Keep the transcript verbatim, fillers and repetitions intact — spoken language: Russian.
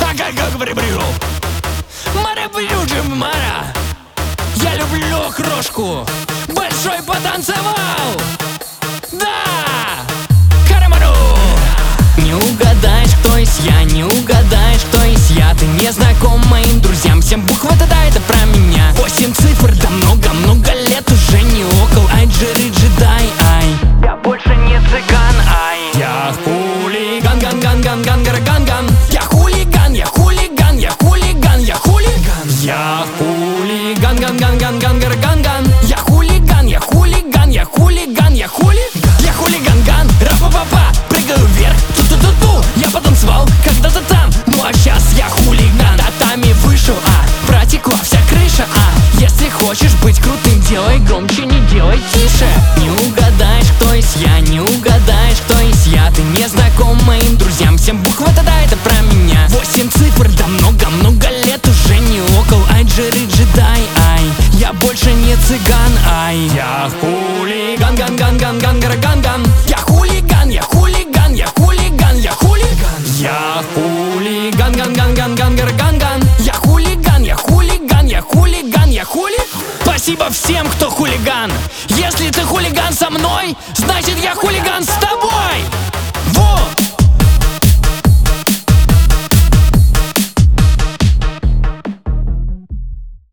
Мара, я люблю крошку. Большой потанцевал. Да! Карамару! Не угадаешь, кто есть я, не угадаешь, кто есть я. Ты не знаком моим друзьям, всем буква да, это про меня. Восемь цифр, да много-много лет уже не около. Ай, джири, джедай, ай. Я больше не цыган, ай. Я хулиган, ган, ган, ган, ган, ган, ган, ган. Я хулиган, я хулиган, я хулиган, я хулиган. Я хулиган, ган, ган, ган, ган, ган, ган, ган. Я хулиган, я хулиган, я хулиган, я хулиган. Я хулиган, ган, ра-па-па-па. Прыгаю вверх, ту-ту-ту-ту. Я потанцевал когда-то там, ну а сейчас я хулиган. Татами вышел, а протекла вся крыша, а если хочешь быть крутым, делай громче, не делай тише. Не угадаешь, кто есть я, не угадаешь, кто есть я. Ты не знаком моим друзьям, всем буква да, это про меня. Восемь цифр, да много-много лет уже не около. Ай, джири, джедай, ай. Я больше не цыган, ай. Я хулиган, ган, ган, ган, ган, ган, ган, ган. Я хулиган, я хулиган, я хулиган, я хулиган. Я хулиган, ган, ган, ган, ган, ган, ган, ган. Я хулиган, я хулиган, я хулиган, я хулиган. Спасибо всем, кто хулиган. Если ты хулиган со мной, значит я хулиган с тобой.